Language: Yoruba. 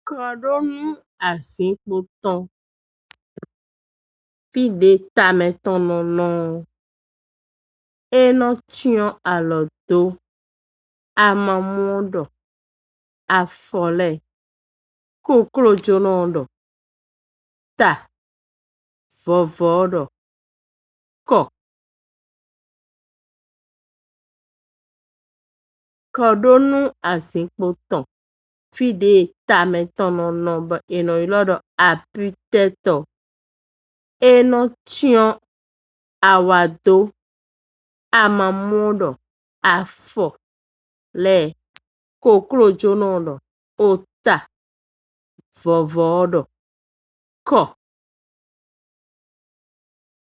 Kɔɖonu asikpotɔ fide tametɔnɔnɔ enɔtsiɔ alɔdo amamuoɖɔ afɔlɛ koklodzonɔɖɔ ta vɔvɔɖɔ kɔ. Kɔɖonu asikpotɔ fide tametɔnɔnɔ bɛ enɔilɔɖɔ aputɛtɔ enɔtsiɔ awado amamuoɖɔ afɔlɛ koklodzonɔɖɔ ota vɔvɔɖɔ kɔ.